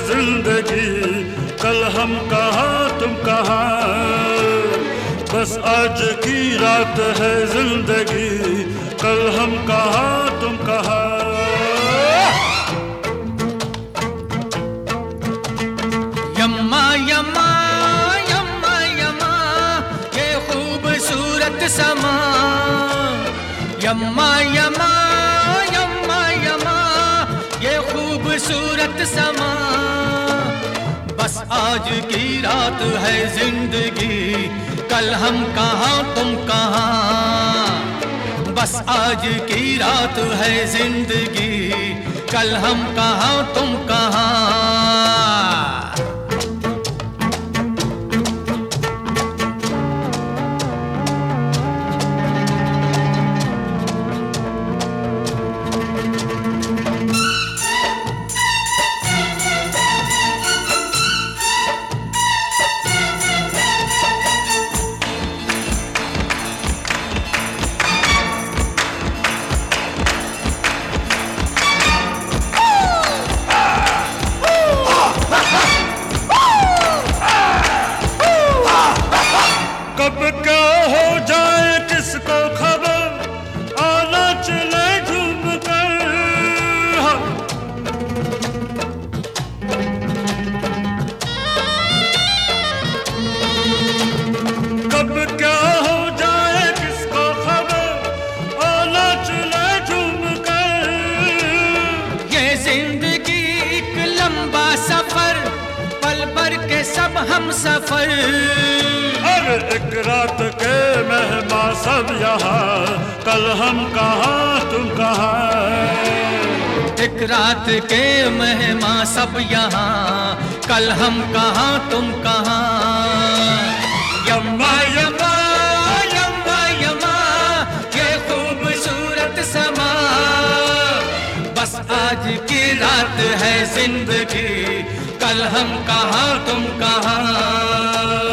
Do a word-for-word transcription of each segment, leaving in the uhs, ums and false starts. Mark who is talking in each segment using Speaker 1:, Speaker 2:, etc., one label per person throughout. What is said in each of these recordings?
Speaker 1: जिंदगी, कल हम कहाँ तुम कहाँ। बस आज की रात है जिंदगी, कल हम कहाँ तुम कहाँ।
Speaker 2: यम्मा यम्मा यम्मा यम्मा ये खूबसूरत समा। यम्मा यम्मा यम्मा यम्मा ये खूबसूरत समा। बस आज की रात है जिंदगी, कल हम कहाँ तुम कहाँ। बस आज की रात है जिंदगी, कल हम कहाँ तुम कहाँ।
Speaker 1: कब क्या हो जाए किसको खबर, आना चले झूम कर। कब क्या हो जाए किसको खबर, आना चले झूम कर।
Speaker 2: ये जिंदगी एक लंबा सफर, पल भर के सब हम सफर।
Speaker 1: अरे एक रात के मेहमान सब यहाँ, कल हम कहाँ तुम कहाँ।
Speaker 2: एक रात के मेहमान सब यहाँ, कल हम कहाँ तुम कहाँ। यम्मा यम्मा यम्मा यम्मा ये खूबसूरत समा। बस आज की रात है जिंदगी, कल हम कहाँ तुम कहाँ।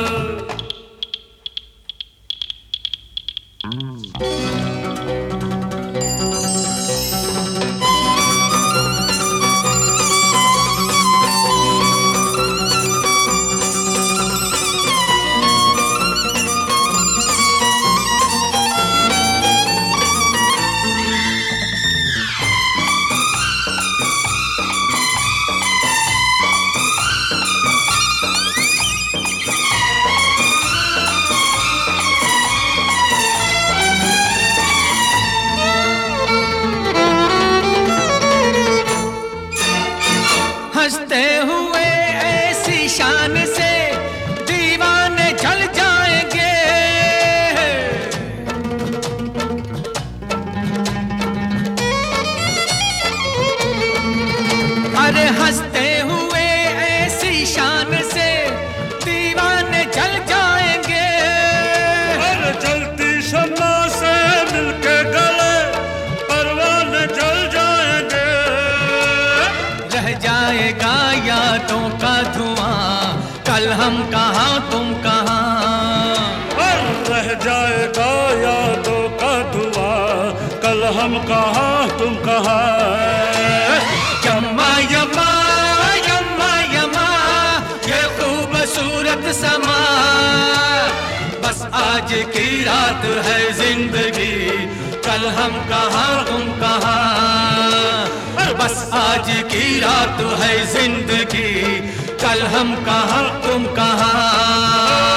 Speaker 2: हंसते हुए ऐसी शान से दीवाने चल जाएंगे। अरे हंसते हुए ऐसी शान से दीवाने चल जाएंगे।
Speaker 1: अरे जलती शम्मा से मिलके गले परवाने जल जाएंगे।
Speaker 2: रह जाएगा यादों का धुआं, कल हम कहाँ तुम कहाँ।
Speaker 1: और रह जाएगा यादों का धुआं, कल हम कहाँ तुम कहाँ।
Speaker 2: यम्मा यम्मा यम्मा यम्मा ये खूबसूरत समा। बस आज की रात है जिंदगी, कल हम कहाँ तुम कहाँ। बस आज की रात है जिंदगी, कल हम कहाँ तुम कहाँ।